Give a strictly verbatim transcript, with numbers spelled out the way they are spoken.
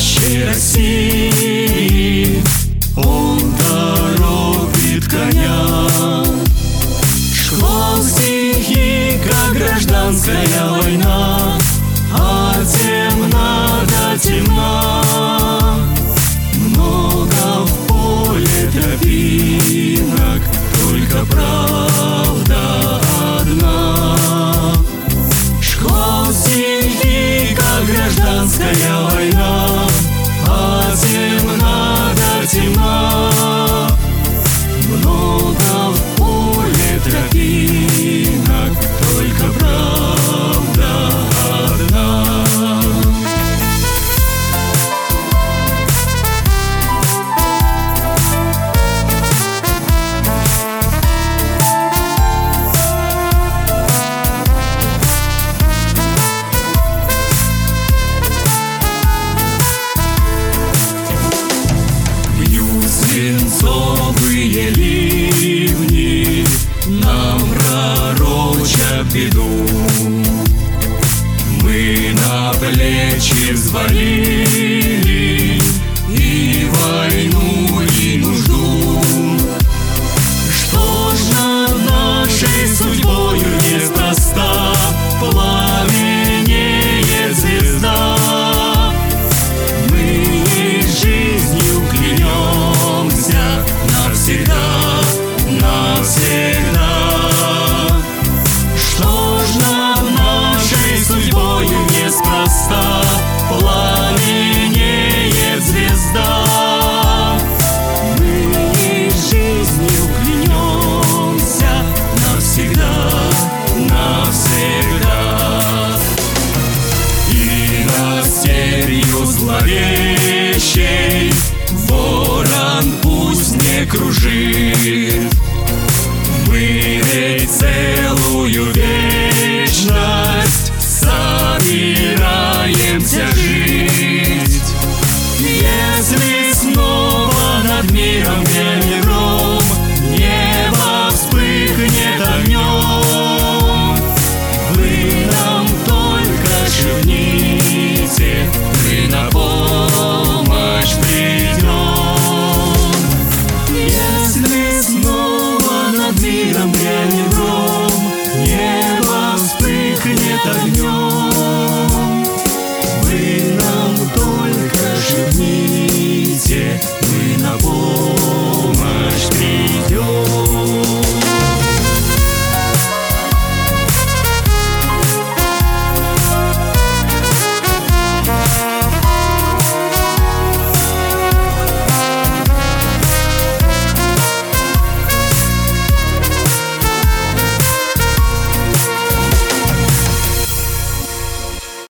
настоящей России. Он торопит коня. Шквал стихий, как гражданская война, от темна до темна. Много в поле тропинок, только правда одна. Шквал стихий, как гражданская война, от темна до темна. Много в поле тропинок, только правда одна. Свинцовые ливни нам пророчат беду. Мы на плечи взвалили и войну, и нужду. Что ж над нашей судьбою неспроста пламенеет звезда? Мы жизнью клянемся навсегда, навсегда. Что ж над нашей судьбою неспроста пламенеет звезда? Мы жизнью клянемся навсегда, навсегда. И над степью зловещей ворон пусть не кружит,